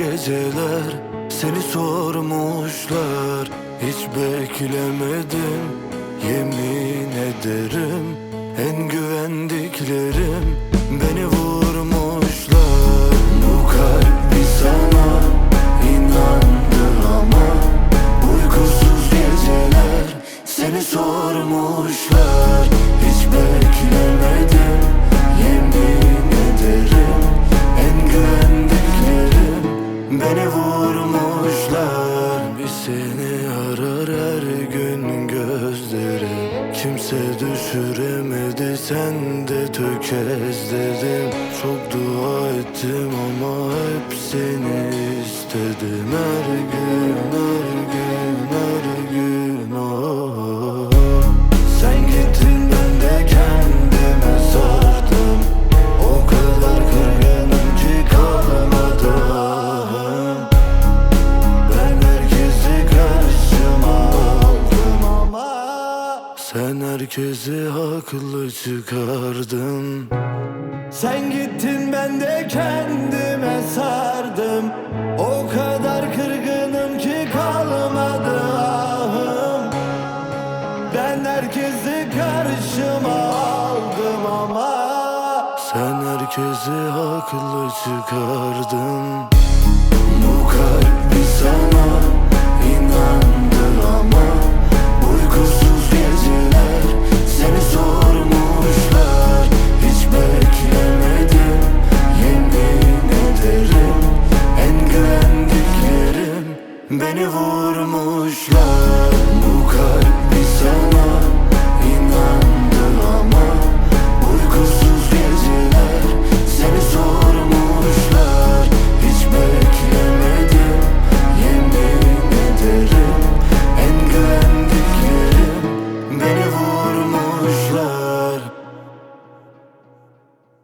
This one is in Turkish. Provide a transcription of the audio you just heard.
geceler seni sormuşlar. Hiç beklemedim, yemin ederim. En güvendiklerim beni vurmuşlar. Bu kalp bir sana inandı ama uykusuz geceler seni sormuşlar. Hiç beklemedim, yemin ederim. En güvendiklerim beni vurmuşlar. Bir seni arar her gün gözlerim. Kimse düşüremedi, sen de tökezledim. Çok dua ettim ama hep seni istedim. Her gün, her gün, her gün. Oh. Sen gittin, ben de kendime sardım. O kadar kırgınım ki kalmadı ahım. Ben herkesi karşıma aldım ama sen herkesi haklı çıkardın. Sen gittin, ben de kendime sardım. O kadar kırgınım ki kalmadı ahım. Ben herkesi karşıma aldım ama Sen herkesi haklı çıkardın.